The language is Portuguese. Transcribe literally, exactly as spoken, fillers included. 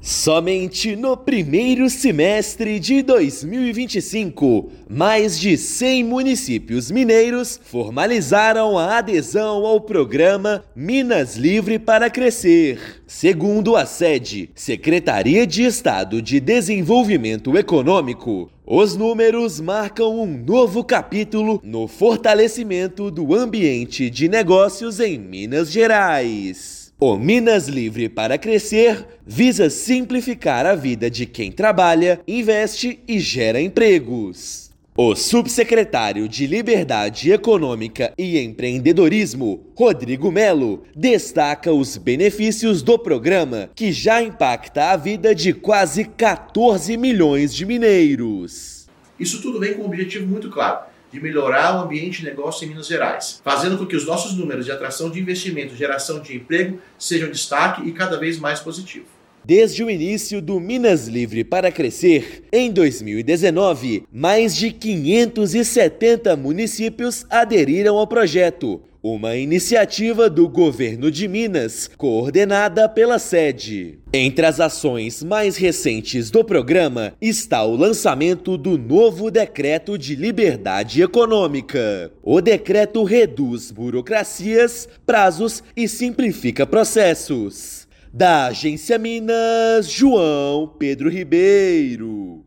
Somente no primeiro semestre de dois mil e vinte e cinco, mais de cem municípios mineiros formalizaram a adesão ao programa Minas Livre para Crescer. Segundo a S E D, Secretaria de Estado de Desenvolvimento Econômico, os números marcam um novo capítulo no fortalecimento do ambiente de negócios em Minas Gerais. O Minas Livre para Crescer visa simplificar a vida de quem trabalha, investe e gera empregos. O subsecretário de Liberdade Econômica e Empreendedorismo, Rodrigo Melo, destaca os benefícios do programa, que já impacta a vida de quase quatorze milhões de mineiros. Isso tudo vem com um objetivo muito claro: de melhorar o ambiente de negócio em Minas Gerais, fazendo com que os nossos números de atração de investimento e geração de emprego sejam destaque e cada vez mais positivo. Desde o início do Minas Livre para Crescer, em dois mil e dezenove, mais de quinhentos e setenta municípios aderiram ao projeto, uma iniciativa do governo de Minas, coordenada pela S E D. Entre as ações mais recentes do programa está o lançamento do novo Decreto de Liberdade Econômica. O decreto reduz burocracias, prazos e simplifica processos. Da Agência Minas, João Pedro Ribeiro.